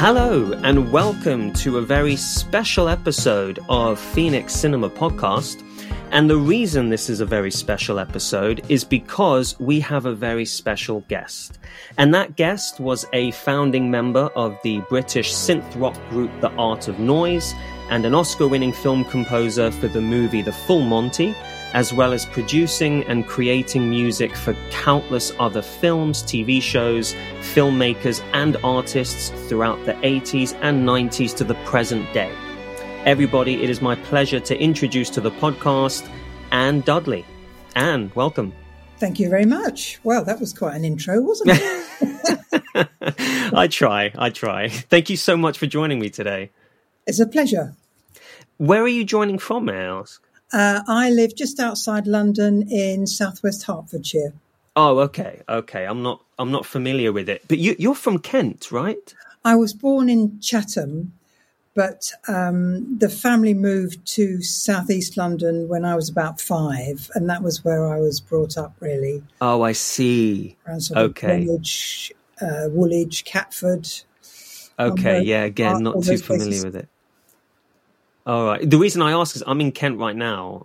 Hello and welcome to a very special episode of Phoenix Cinema Podcast. And the reason this is a very special episode is because we have a very special guest. And that guest was a founding member of the British synth rock group The Art of Noise and an Oscar-winning film composer for the movie The Full Monty, as well as producing and creating music for countless other films, TV shows, filmmakers, and artists throughout the 80s and 90s to the present day. Everybody, it is my pleasure to introduce to the podcast Anne Dudley. Anne, welcome. Thank you very much. Well, that was quite an intro, wasn't it? I try. Thank you so much for joining me today. It's a pleasure. Where are you joining from, may I ask? I live just outside London in southwest Hertfordshire. Oh, okay. I'm not familiar with it. But you're from Kent, right? I was born in Chatham, but the family moved to southeast London when I was about 5, and that was where I was brought up, really. Oh, I see. Around sort of Woolwich, Woolwich, Catford. Okay, yeah, again, not too familiar with it. All right. The reason I ask is I'm in Kent right now.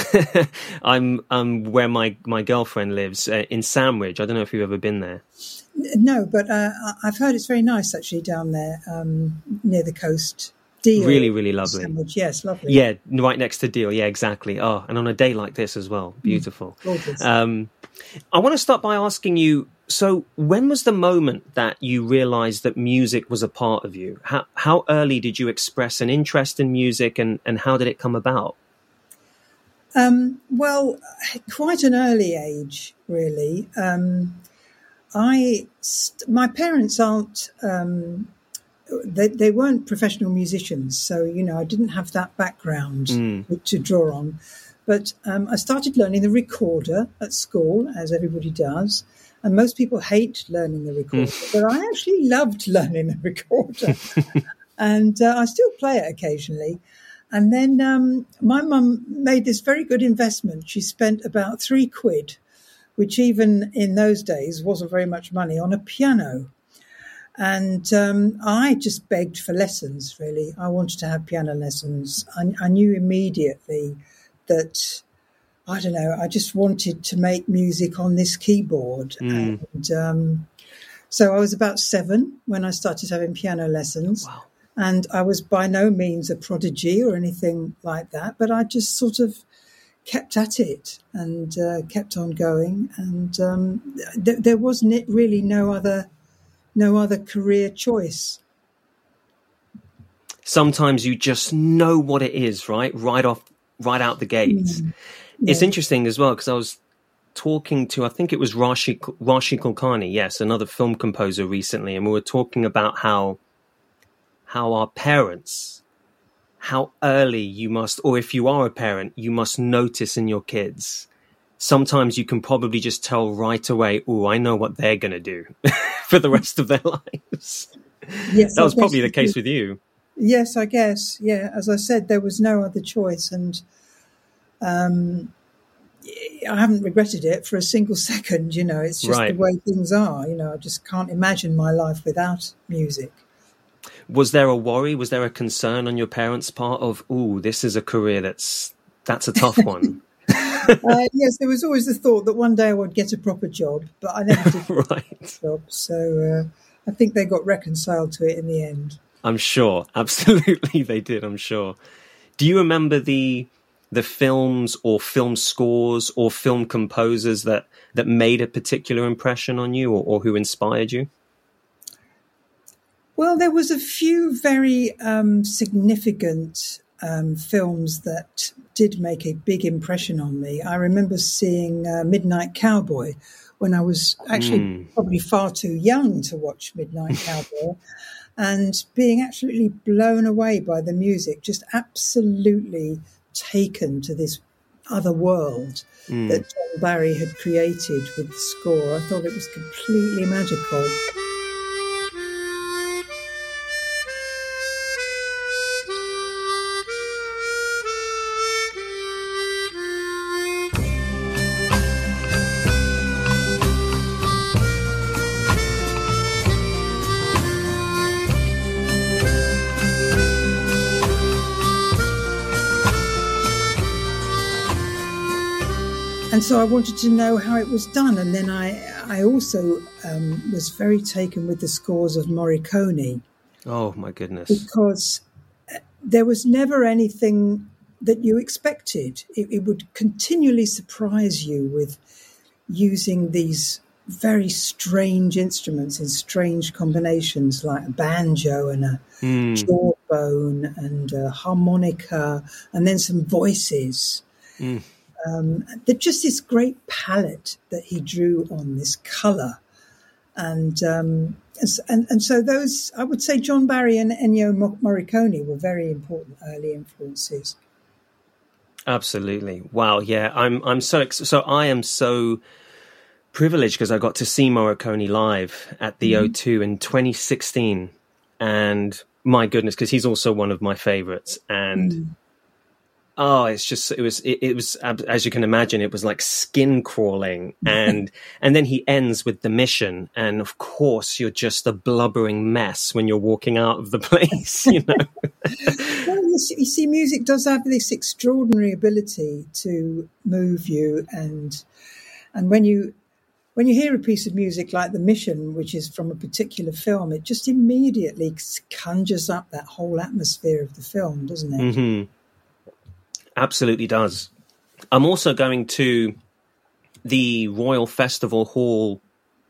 I'm where my girlfriend lives in Sandwich. I don't know if you've ever been there. No, but I've heard it's very nice actually down there near the coast. Deal. Really lovely. Sandwich. Yes, lovely. Yeah, right next to Deal. Yeah, exactly. Oh, and on a day like this as well. Beautiful. Gorgeous. I want to start by asking you, so when was the moment that you realized that music was a part of you? How early did you express an interest in music and how did it come about? Well, quite an early age, really. My parents aren't, they weren't professional musicians. So, I didn't have that background to draw on. But I started learning the recorder at school, as everybody does. And most people hate learning the recorder, but I actually loved learning the recorder. And I still play it occasionally. And then my mum made this very good investment. She spent about £3, which even in those days wasn't very much money, on a piano. And I just begged for lessons, really. I wanted to have piano lessons. I knew immediately that, I don't know, I just wanted to make music on this keyboard. And so I was about 7 when I started having piano lessons. Wow. And I was by no means a prodigy or anything like that, but I just sort of kept at it and kept on going. And there wasn't really no other career choice. Sometimes you just know what it is, right out the gates. Yeah. It's interesting as well because I was talking to, I think it was Rashi Kulkarni, yes, another film composer recently, and we were talking about how our parents, how early you must, or if you are a parent, you must notice in your kids. Sometimes you can probably just tell right away, oh, I know what they're going to do for the rest of their lives. Yes, that was probably the case with you. Yes, I guess. Yeah, as I said, there was no other choice. And I haven't regretted it for a single second. It's just the way things are. I just can't imagine my life without music. Was there a worry? Was there a concern on your parents' part of, oh, this is a career that's a tough one? Yes, there was always the thought that one day I would get a proper job, but I never did get a proper job. So I think they got reconciled to it in the end. I'm sure. Absolutely they did, I'm sure. Do you remember the films or film scores or film composers that made a particular impression on you or who inspired you? Well, there was a few very significant films that did make a big impression on me. I remember seeing Midnight Cowboy when I was actually probably far too young to watch Midnight Cowboy, and being absolutely blown away by the music, just absolutely taken to this other world that John Barry had created with the score. I thought it was completely magical. And so I wanted to know how it was done. And then I also was very taken with the scores of Morricone. Oh, my goodness. Because there was never anything that you expected. It would continually surprise you with using these very strange instruments in strange combinations, like a banjo and a jawbone and a harmonica, and then some voices. There's just this great palette that he drew on, this colour. And so those, I would say John Barry and Ennio Morricone were very important early influences. Absolutely. Wow. Yeah. So I am so privileged because I got to see Morricone live at the O2 in 2016. And my goodness, because he's also one of my favorites. And it was, as you can imagine, it was like skin crawling. And then he ends with The Mission. And of course, you're just a blubbering mess when you're walking out of the place, you know. Well, you see, music does have this extraordinary ability to move you. And when you hear a piece of music like The Mission, which is from a particular film, it just immediately conjures up that whole atmosphere of the film, doesn't it? Mm-hmm. Absolutely does. I'm also going to the Royal Festival Hall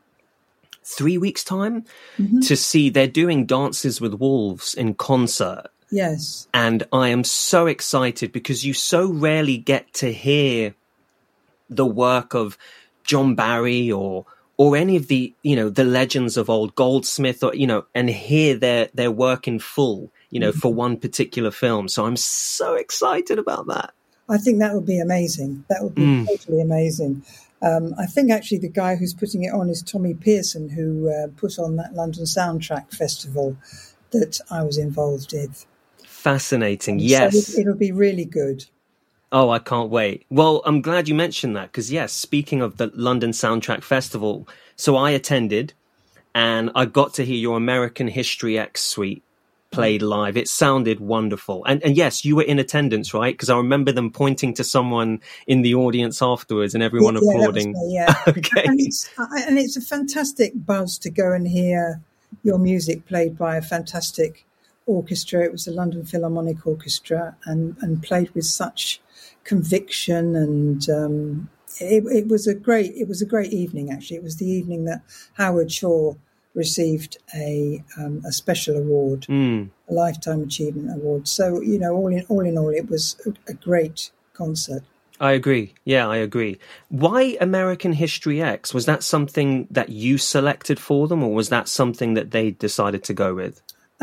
3 weeks' time to see, they're doing Dances with Wolves in concert. Yes. And I am so excited because you so rarely get to hear the work of John Barry or any of the, you know, the legends of old, Goldsmith, or, you know, and hear their work in full, you know, for one particular film. So I'm so excited about that. I think that would be amazing. That would be totally amazing. I think actually the guy who's putting it on is Tommy Pearson, who put on that London Soundtrack Festival that I was involved with. Fascinating. Yes. So it'll be really good. Oh, I can't wait. Well, I'm glad you mentioned that because, yes, speaking of the London Soundtrack Festival, so I attended and I got to hear your American History X suite played live. It sounded wonderful. And yes, you were in attendance, right? Because I remember them pointing to someone in the audience afterwards and everyone applauding. That was me, yeah. Okay. And it's a fantastic buzz to go and hear your music played by a fantastic orchestra. It was the London Philharmonic Orchestra and played with such conviction, and it was a great evening. Actually, it was the evening that Howard Shaw received a special award, a Lifetime Achievement Award. So, you know, all in all, it was a great concert. I agree. Yeah, I agree. Why American History X? Was that something that you selected for them, or was that something that they decided to go with?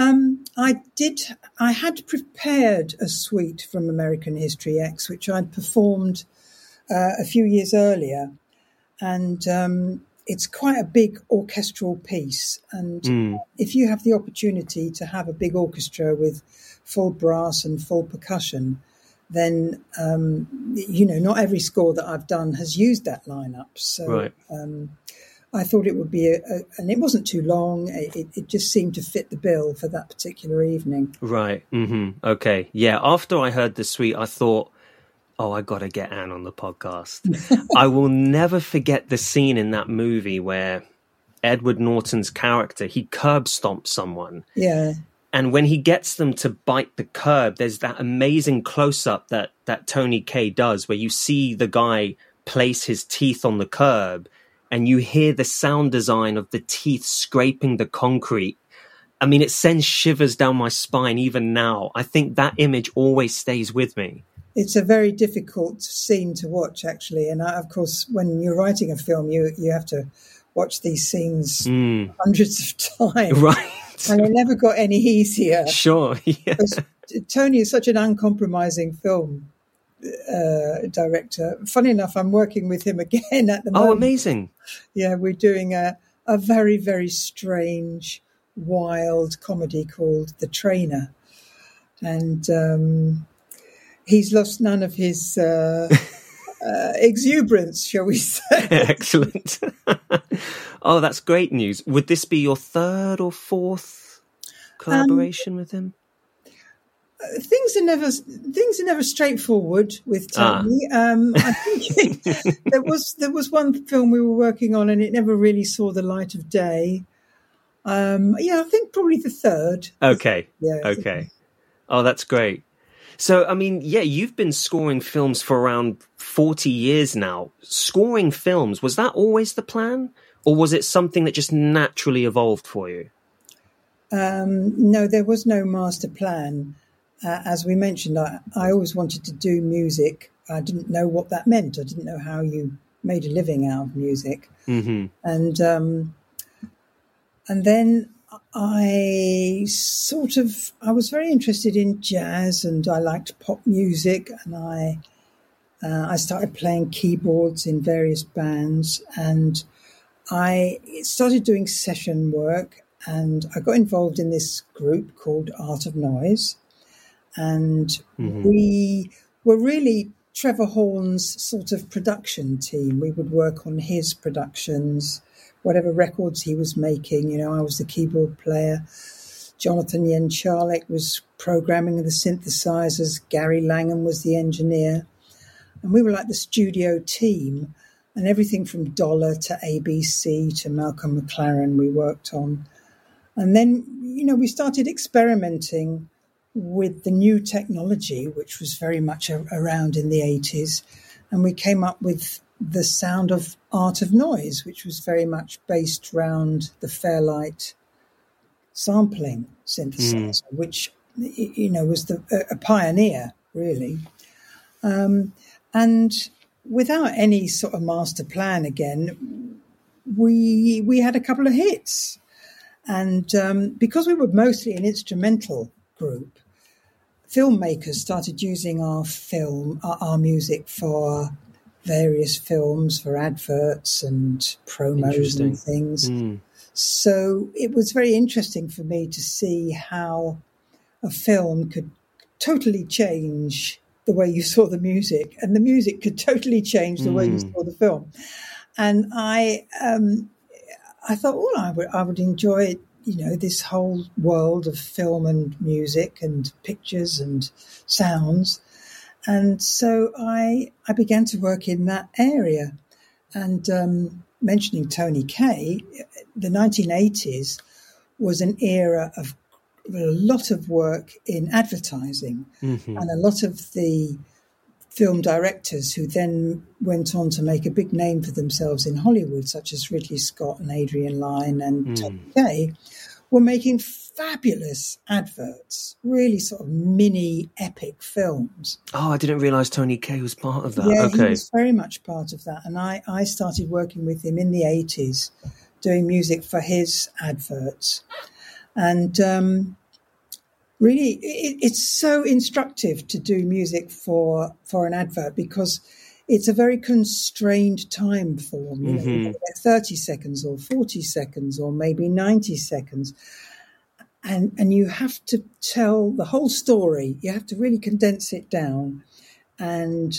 I had prepared a suite from American History X, which I'd performed a few years earlier. And it's quite a big orchestral piece. And if you have the opportunity to have a big orchestra with full brass and full percussion, then, you know, not every score that I've done has used that lineup. So right. I thought it would be, and it wasn't too long. It just seemed to fit the bill for that particular evening. Right. Mm-hmm. Okay. Yeah. After I heard the suite, I thought, oh, I got to get Anne on the podcast. I will never forget the scene in that movie where Edward Norton's character, he curb stomps someone. Yeah. And when he gets them to bite the curb, there's that amazing close-up that Tony Kaye does where you see the guy place his teeth on the curb and you hear the sound design of the teeth scraping the concrete. I mean, it sends shivers down my spine even now. I think that image always stays with me. It's a very difficult scene to watch, actually. And of course, when you're writing a film, you have to watch these scenes hundreds of times. Right. And it never got any easier. Sure. Yeah. Tony is such an uncompromising film director. Funny enough, I'm working with him again at the moment. Oh, amazing. Yeah, we're doing a very, very strange, wild comedy called The Trainer. And he's lost none of his exuberance, shall we say. Excellent. Oh, that's great news. Would this be your third or fourth collaboration with him? things are never straightforward with Tony. I think there was one film we were working on, and it never really saw the light of day. I think probably the third. Okay. Yeah. Okay. Oh, that's great. So, I mean, yeah, you've been scoring films for around 40 years now. Scoring films, was that always the plan? Or was it something that just naturally evolved for you? No, there was no master plan. As we mentioned, I always wanted to do music. I didn't know what that meant. I didn't know how you made a living out of music. Mm-hmm. And then I was very interested in jazz, and I liked pop music, and I started playing keyboards in various bands, and I started doing session work, and I got involved in this group called Art of Noise, and we were really Trevor Horn's sort of production team. We would work on his productions, whatever records he was making. I was the keyboard player. Jonathan Yencharlik was programming the synthesizers. Gary Langham was the engineer. And we were like the studio team. And everything from Dollar to ABC to Malcolm McLaren we worked on. And then, we started experimenting with the new technology, which was very much around in the 80s. And we came up with the sound of Art of Noise, which was very much based around the Fairlight sampling synthesizer, which, was a pioneer, really. And without any sort of master plan again, we had a couple of hits. And because we were mostly an instrumental group, filmmakers started using our music for various films, for adverts and promos and things. So it was very interesting for me to see how a film could totally change the way you saw the music, and the music could totally change the way you saw the film. And I thought, I would enjoy, this whole world of film and music and pictures and sounds. And so I began to work in that area. And mentioning Tony Kaye, the 1980s was an era of a lot of work in advertising. And a lot of the film directors who then went on to make a big name for themselves in Hollywood, such as Ridley Scott and Adrian Lyne and Tony Kaye, were making fabulous adverts, really sort of mini epic films. Oh, I didn't realise Tony Kaye was part of that. Yeah, okay. He was very much part of that. And I started working with him in the 80s, doing music for his adverts. And really, it's so instructive to do music for an advert, because it's a very constrained time form. You get 30 seconds or 40 seconds or maybe 90 seconds. And you have to tell the whole story. You have to really condense it down and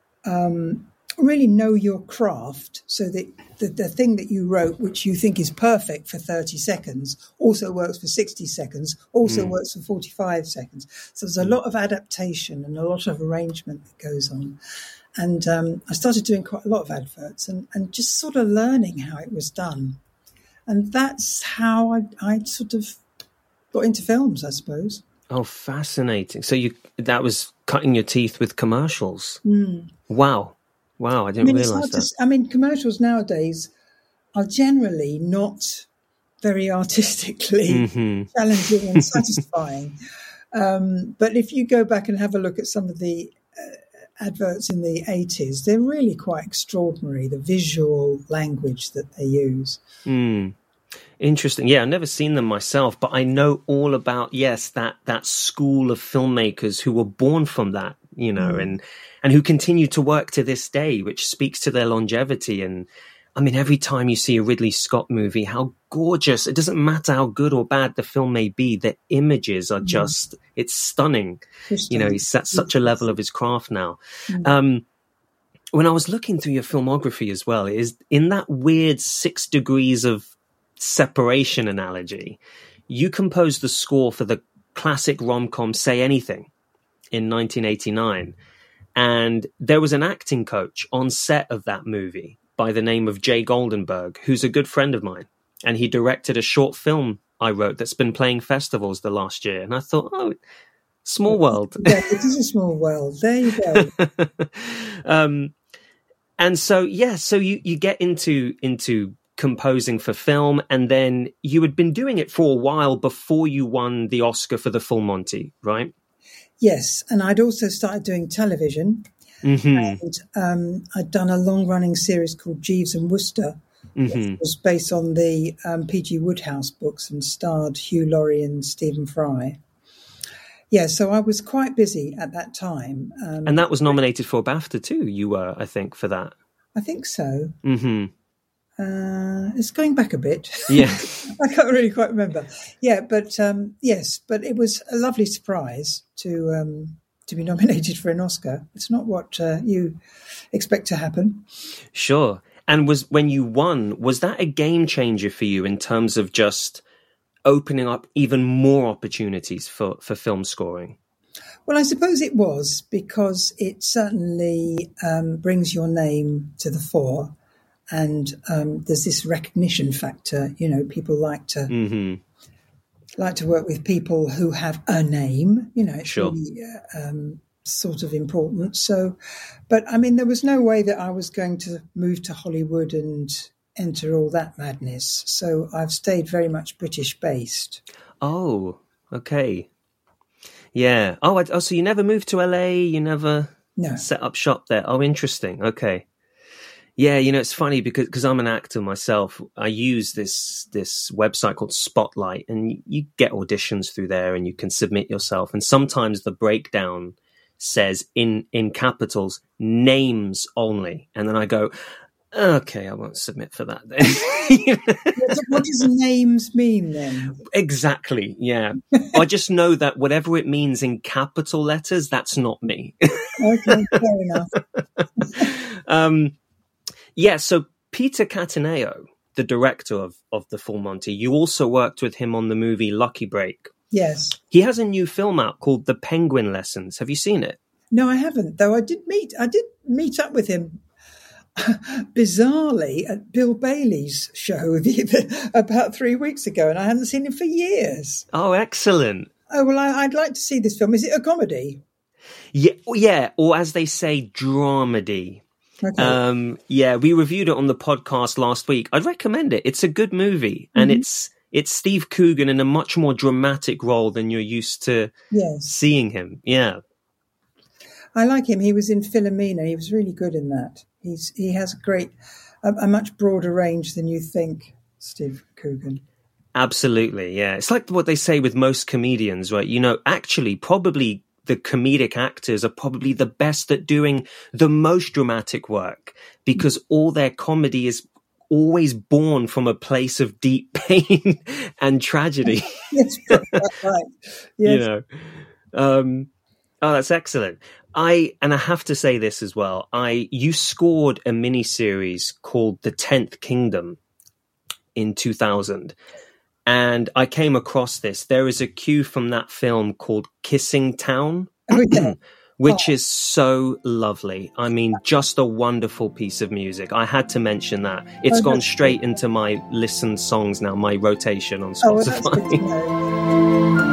really know your craft, so that the thing that you wrote, which you think is perfect for 30 seconds, also works for 60 seconds, also works for 45 seconds. So there's a lot of adaptation and a lot of arrangement that goes on. And I started doing quite a lot of adverts and just sort of learning how it was done. And that's how I sort of got into films, I suppose. Oh, fascinating. So that was cutting your teeth with commercials. Wow, I didn't realise that. Commercials nowadays are generally not very artistically challenging and satisfying. But if you go back and have a look at some of the adverts in the 80s, they're really quite extraordinary, the visual language that they use. Interesting. Yeah, I've never seen them myself, but I know all about, that school of filmmakers who were born from that, and who continue to work to this day, which speaks to their longevity. And I mean, every time you see a Ridley Scott movie, how gorgeous, it doesn't matter how good or bad the film may be, the images are just, it's stunning. He's at such a level of his craft now. When I was looking through your filmography as well, is in that weird 6 degrees of separation analogy, you composed the score for the classic rom-com Say Anything in 1989. And there was an acting coach on set of that movie by the name of Jay Goldenberg, who's a good friend of mine. And he directed a short film I wrote that's been playing festivals the last year. And I thought, oh, small world. Yeah, it is a small world. There you go. And so, yeah, so you get into composing for film, and then you had been doing it for a while before you won the Oscar for The Full Monty, right? Yes, and I'd also started doing television. Mm-hmm. And I'd done a long-running series called Jeeves and Wooster, which was based on the P.G. Wodehouse books and starred Hugh Laurie and Stephen Fry. Yeah, so I was quite busy at that time. And that was nominated for a BAFTA too, you were, I think, for that. I think so. Mm-hmm. It's going back a bit. Yeah. I can't really quite remember. Yeah, but yes, but it was a lovely surprise to be nominated for an Oscar. It's not what you expect to happen. Sure. And when you won, was that a game changer for you in terms of just opening up even more opportunities for film scoring? Well, I suppose it was, because it certainly brings your name to the fore. And there's this recognition factor. You know, people like to work with people who have a name. You know, it's sure. really sort of important. So, but I mean, there was no way that I was going to move to Hollywood and enter all that madness. So I've stayed very much British based. Oh, okay. Yeah. Oh, so you never moved to LA? You never set up shop there? Oh, interesting. Okay. Yeah, you know, it's funny because I'm an actor myself. I use this website called Spotlight, and you get auditions through there and you can submit yourself. And sometimes the breakdown says in capitals, names only. And then I go, okay, I won't submit for that then. What does names mean then? Exactly, yeah. I just know that whatever it means in capital letters, that's not me. Okay, fair enough. Yeah, so Peter Cattaneo, the director of The Full Monty, you also worked with him on the movie Lucky Break. Yes. He has a new film out called The Penguin Lessons. Have you seen it? No, I haven't, though I did meet up with him bizarrely at Bill Bailey's show about 3 weeks ago, and I hadn't seen him for years. Oh, excellent. Oh, well, I'd like to see this film. Is it a comedy? Yeah, or as they say, dramedy. Okay. Yeah, we reviewed it on the podcast last week. I'd recommend it. It's a good movie, and it's Steve Coogan in a much more dramatic role than you're used to seeing him. Yeah. I like him. He was in Philomena. He was really good in that. He has a much broader range than you think, Steve Coogan. Absolutely, yeah. It's like what they say with most comedians, right? You know, actually, probably the comedic actors are probably the best at doing the most dramatic work, because all their comedy is always born from a place of deep pain and tragedy. Yes, right. Yes. You know, oh, that's excellent. I have to say this as well. You scored a miniseries called The 10th Kingdom in 2000. And I came across this. There is a cue from that film called Kissing Town, which is so lovely. I mean, just a wonderful piece of music. I had to mention that. It's gone straight into my listened songs now, my rotation on Spotify. Oh, well, that's good to know.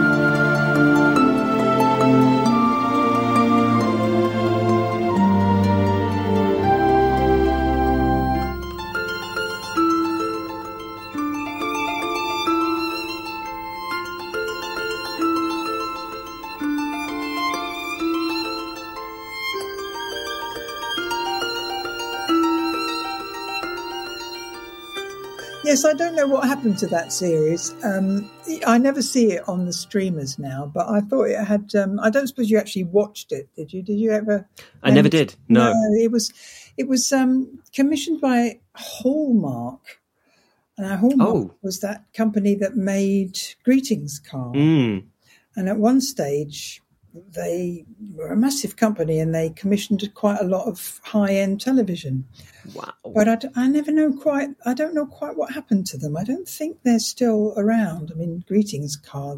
Yes, I don't know what happened to that series. I never see it on the streamers now, but I thought it had. I don't suppose you actually watched it, did you? Did you ever? I never did. No, it was commissioned by Hallmark. Hallmark was that company that made greetings cards. And at one stage, they were a massive company and they commissioned quite a lot of high-end television. Wow. But I don't know quite what happened to them. I don't think they're still around. I mean, greetings cards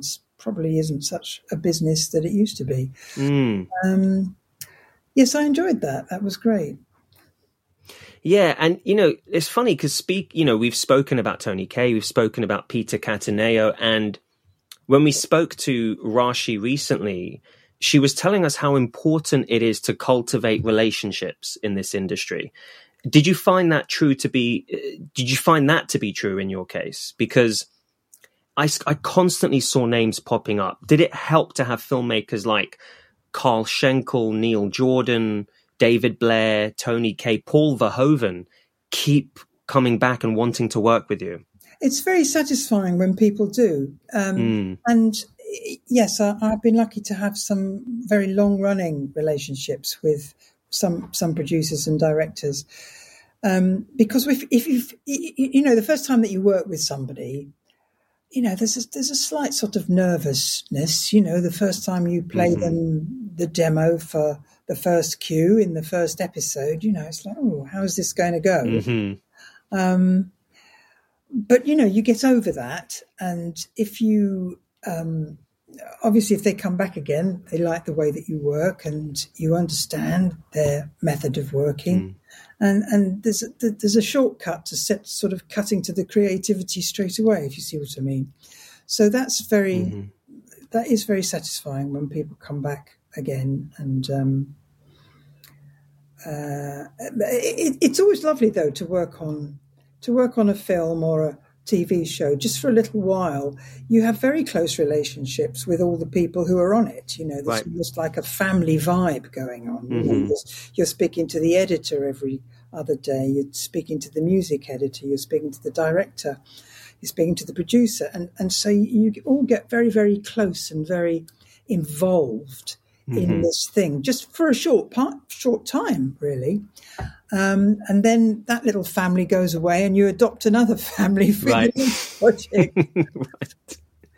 probably isn't such a business that it used to be. Mm. Yes, I enjoyed that. That was great. Yeah, and it's funny because we've spoken about Tony Kaye, we've spoken about Peter Cattaneo, and when we spoke to Rashi recently, she was telling us how important it is to cultivate relationships in this industry. Did you find that to be true in your case? Because I constantly saw names popping up. Did it help to have filmmakers like Carl Schenkel, Neil Jordan, David Blair, Tony Kaye, Paul Verhoeven keep coming back and wanting to work with you? It's very satisfying when people do. And yes, I've been lucky to have some very long-running relationships with some producers and directors. Because if the first time that you work with somebody, there's a slight sort of nervousness. The first time you play them the demo for the first cue in the first episode, it's like, oh, how is this going to go? But you get over that, and if you obviously if they come back again, they like the way that you work and you understand their method of working. And there's a shortcut to sort of cutting to the creativity straight away, if you see what I mean. So that is very satisfying when people come back again. And it's always lovely though to work on a film or a TV show just for a little while. You have very close relationships with all the people who are on it. There's right. almost like a family vibe going on. You're speaking to the editor every other day. You're speaking to the music editor. You're speaking to the director. You're speaking to the producer. And so you all get very, very close and very involved in this thing, just for a short time, really. And then that little family goes away and you adopt another family for the next project. Right.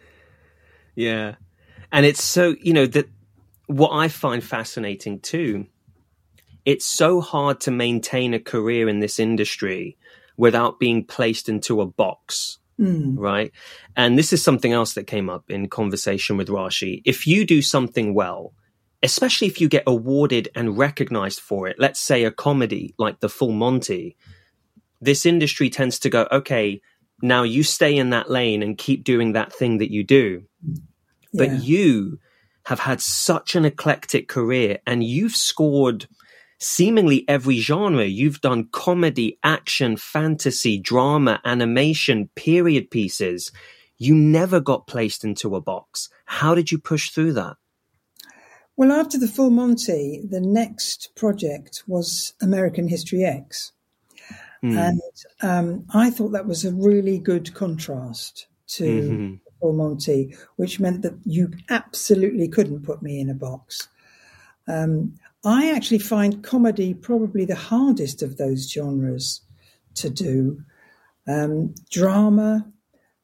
Yeah. And it's so, that what I find fascinating too, it's so hard to maintain a career in this industry without being placed into a box. Right. And this is something else that came up in conversation with Rashi. If you do something well, especially if you get awarded and recognized for it, let's say a comedy like The Full Monty, this industry tends to go, okay, now you stay in that lane and keep doing that thing that you do. Yeah. But you have had such an eclectic career and you've scored seemingly every genre. You've done comedy, action, fantasy, drama, animation, period pieces. You never got placed into a box. How did you push through that? Well, after The Full Monty, the next project was American History X. And I thought that was a really good contrast to The Full Monty, which meant that you absolutely couldn't put me in a box. I actually find comedy probably the hardest of those genres to do. Drama,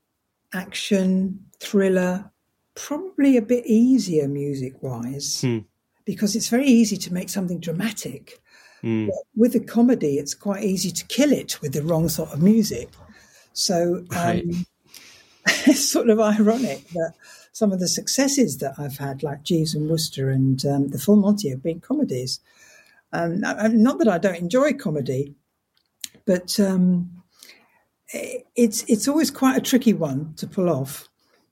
action, thriller, probably a bit easier music-wise, because it's very easy to make something dramatic. But with a comedy, it's quite easy to kill it with the wrong sort of music. So it's sort of ironic that some of the successes that I've had, like Jeeves and Wooster and The Full Monty, have been comedies. Not that I don't enjoy comedy, but it's always quite a tricky one to pull off.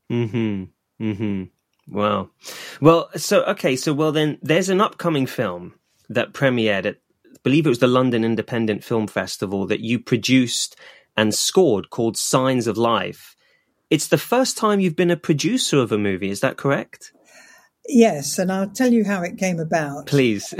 Wow. Well, then there's an upcoming film that premiered at, I believe it was the London Independent Film Festival, that you produced and scored, called Signs of Life. It's the first time you've been a producer of a movie, is that correct? Yes, and I'll tell you how it came about. Please.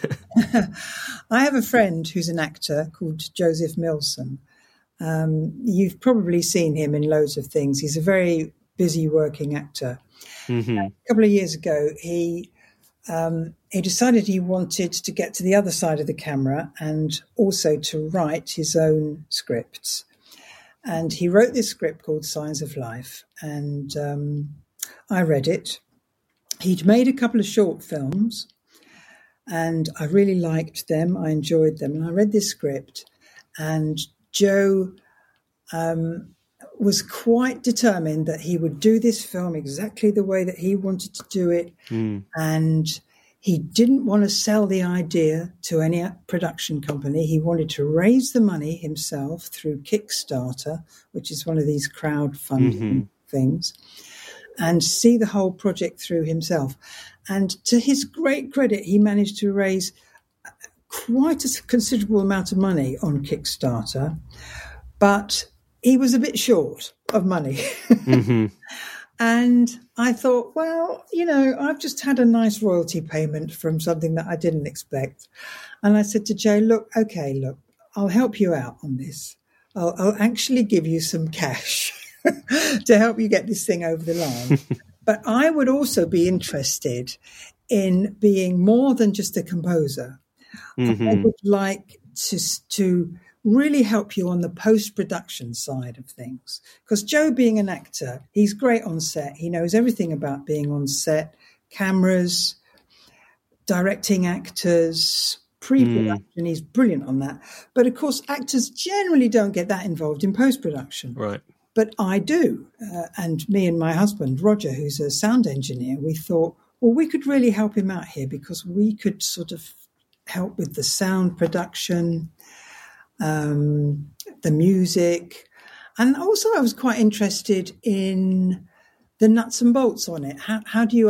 I have a friend who's an actor called Joseph Milson. You've probably seen him in loads of things. He's a very busy working actor. A couple of years ago, he decided he wanted to get to the other side of the camera and also to write his own scripts. And he wrote this script called Signs of Life, and I read it. He'd made a couple of short films, and I really liked them. I enjoyed them, and I read this script. And Joe was quite determined that he would do this film exactly the way that he wanted to do it. And he didn't want to sell the idea to any production company. He wanted to raise the money himself through Kickstarter, which is one of these crowdfunding things, and see the whole project through himself. And to his great credit, he managed to raise quite a considerable amount of money on Kickstarter, but he was a bit short of money. And I thought, well, I've just had a nice royalty payment from something that I didn't expect. And I said to Joe, look, I'll help you out on this. I'll actually give you some cash to help you get this thing over the line. But I would also be interested in being more than just a composer. I would like to really help you on the post-production side of things. Because Joe, being an actor, he's great on set. He knows everything about being on set, cameras, directing actors, pre-production. He's brilliant on that. But of course, actors generally don't get that involved in post-production. Right. But I do. And me and my husband, Roger, who's a sound engineer, we thought, well, we could really help him out here because we could sort of help with the sound production, the music. And also I was quite interested in the nuts and bolts on it. How do you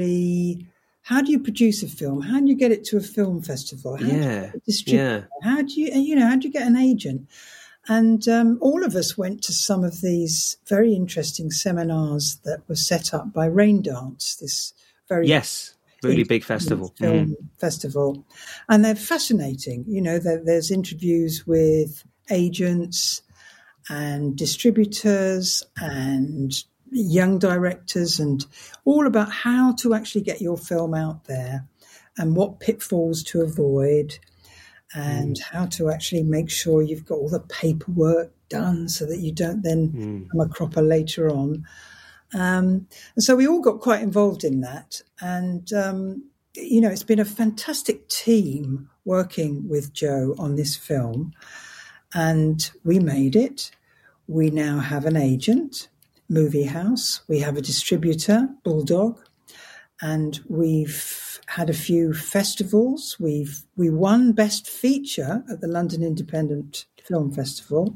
produce a film? How do you get it to a film festival? How do you distribute it? How do you get an agent? And all of us went to some of these very interesting seminars that were set up by Raindance, this very really big festival. Film festival. And they're fascinating. There's interviews with agents and distributors and young directors and all about how to actually get your film out there and what pitfalls to avoid and how to actually make sure you've got all the paperwork done so that you don't then come a cropper later on. And so we all got quite involved in that. And, it's been a fantastic team working with Joe on this film. And we made it. We now have an agent, Movie House. We have a distributor, Bulldog. And we've had a few festivals. We won Best Feature at the London Independent Film Festival.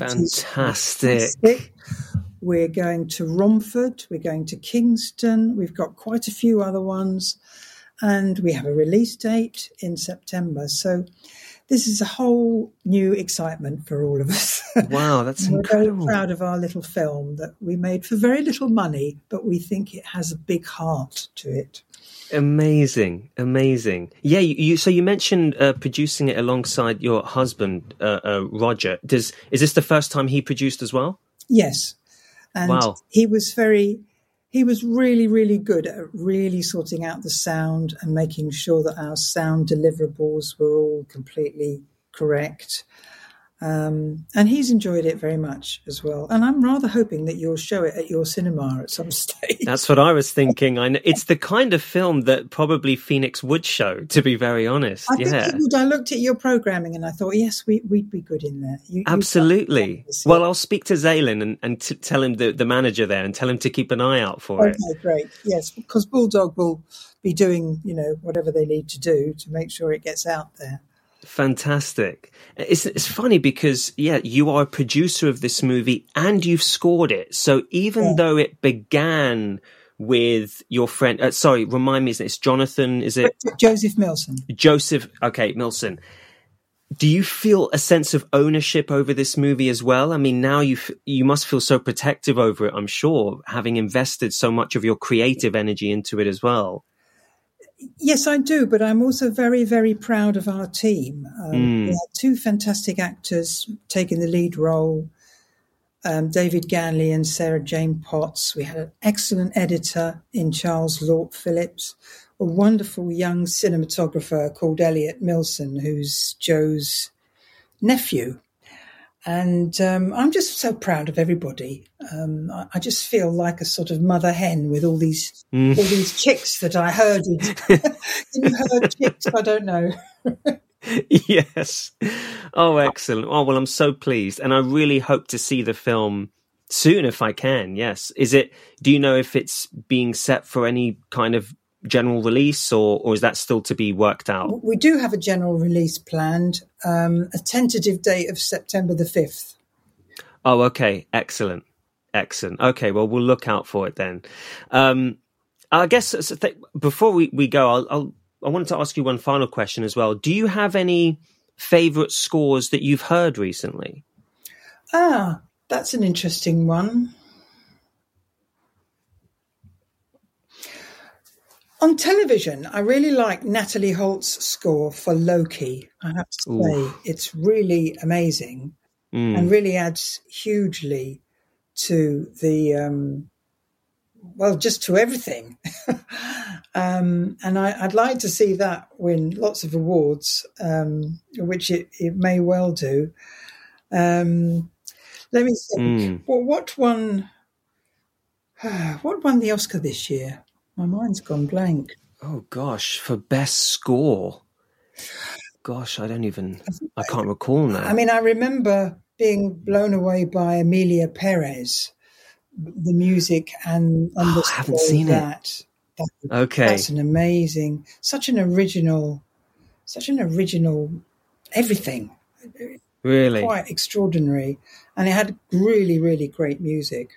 Fantastic. We're going to Romford. We're going to Kingston. We've got quite a few other ones. And we have a release date in September. So this is a whole new excitement for all of us. Wow, that's incredible. We're very proud of our little film that we made for very little money, but we think it has a big heart to it. Amazing. Yeah, so you mentioned producing it alongside your husband, Roger. Is this the first time he produced as well? Yes. And wow. He was really, really good at really sorting out the sound and making sure that our sound deliverables were all completely correct. And he's enjoyed it very much as well. And I'm rather hoping that you'll show it at your cinema at some stage. That's what I was thinking. I know it's the kind of film that probably Phoenix would show, to be very honest. I think it would. I looked at your programming and I thought, yes, we'd be good in there. Absolutely. Well, I'll speak to Zaylin and tell him, the manager there, and tell him to keep an eye out for it. Okay, great. Yes, because Bulldog will be doing, whatever they need to do to make sure it gets out there. Fantastic. It's funny because, you are a producer of this movie and you've scored it. So even though it began with your friend, remind me, it's Jonathan, is it? Joseph Milson. Milson. Do you feel a sense of ownership over this movie as well? I mean, now you must feel so protective over it, I'm sure, having invested so much of your creative energy into it as well. Yes, I do, but I'm also very, very proud of our team. We had two fantastic actors taking the lead role, David Ganley and Sarah Jane Potts. We had an excellent editor in Charles Lort Phillips, a wonderful young cinematographer called Elliot Milson, who's Joe's nephew. And I'm just so proud of everybody. I just feel like a sort of mother hen with all these chicks that I herded. Can you herd chicks? I don't know. Yes. Oh, excellent. Oh, well, I'm so pleased. And I really hope to see the film Soon, if I can, yes. Do you know if it's being set for any kind of general release, or is that still to be worked out? We do have a general release planned, a tentative date of September the 5th. Oh, okay. Excellent. Okay, well, we'll look out for it then. I guess before we go, I wanted to ask you one final question as well. Do you have any favorite scores that you've heard recently? That's an interesting one. On television, I really like Natalie Holt's score for Loki. I have to say, it's really amazing and really adds hugely to the, just to everything. And I'd like to see that win lots of awards, which it may well do. Let me think. Well, what won the Oscar this year? My mind's gone blank. Oh gosh, for best score. Gosh, I can't recall now. I mean, I remember being blown away by Emilia Perez, the music and the score. I haven't seen it. Okay, that's such an original everything. Really, quite extraordinary, and it had really, really great music.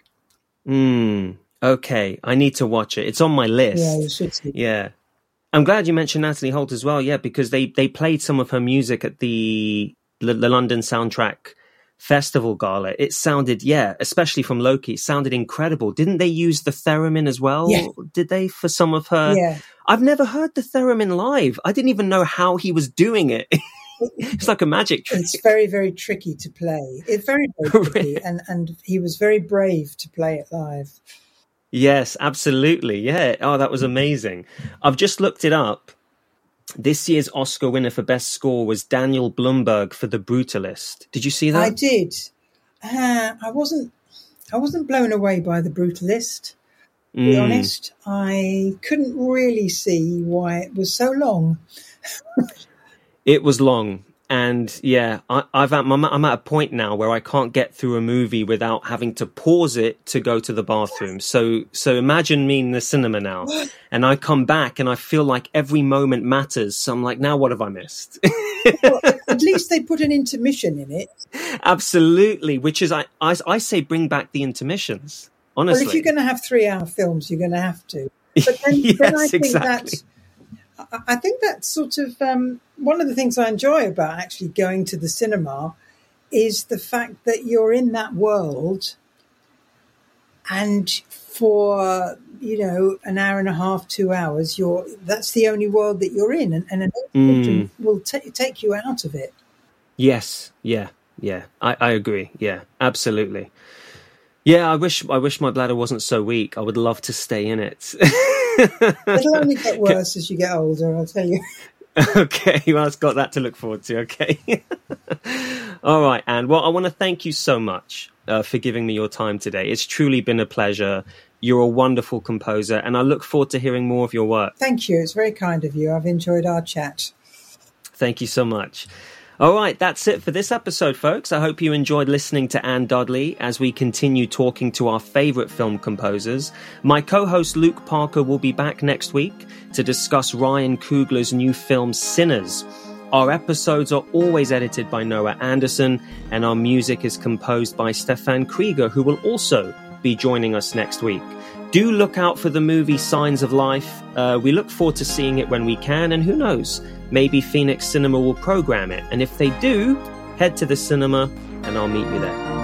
Okay, I need to watch it. It's on my list. Yeah, you should see. Yeah, I'm glad you mentioned Natalie Holt as well. Yeah, because they played some of her music at the London Soundtrack Festival Gala. It sounded, especially from Loki, it sounded incredible. Didn't they use the theremin as well? Yeah. Did they for some of her? Yeah. I've never heard the theremin live. I didn't even know how he was doing it. It's like a magic trick. It's very, very tricky to play. It's very, very tricky, and he was very brave to play it live. Yes, absolutely. Yeah. Oh, that was amazing. I've just looked it up. This year's Oscar winner for Best Score was Daniel Blumberg for The Brutalist. Did you see that? I did. I wasn't blown away by The Brutalist. To be honest, I couldn't really see why it was so long. It was long. And yeah, I'm at a point now where I can't get through a movie without having to pause it to go to the bathroom. So imagine me in the cinema now, and I come back and I feel like every moment matters. So I'm like, now what have I missed? Well, at least they put an intermission in it. Absolutely, which is I say bring back the intermissions. Honestly, well, if you're going to have 3-hour films, you're going to have to. But then I think exactly. I think that's sort of one of the things I enjoy about actually going to the cinema is the fact that you're in that world, and for an hour and a half, 2 hours, that's the only world that you're in, and an exhibition will take you out of it. Yes, yeah, I agree. Yeah, absolutely. Yeah, I wish my bladder wasn't so weak. I would love to stay in it. It'll only get worse as you get older, I'll tell you. Okay, well, it's got that to look forward to, okay. All right, Anne. Well, I want to thank you so much for giving me your time today. It's truly been a pleasure. You're a wonderful composer, and I look forward to hearing more of your work. Thank you. It's very kind of you. I've enjoyed our chat. Thank you so much. All right, that's it for this episode, folks. I hope you enjoyed listening to Anne Dudley as we continue talking to our favourite film composers. My co-host Luke Parker will be back next week to discuss Ryan Coogler's new film Sinners. Our episodes are always edited by Noah Anderson, and our music is composed by Stefan Krieger, who will also be joining us next week. Do look out for the movie Signs of Life. We look forward to seeing it when we can, and who knows, maybe Phoenix Cinema will program it. And if they do, head to the cinema and I'll meet you there.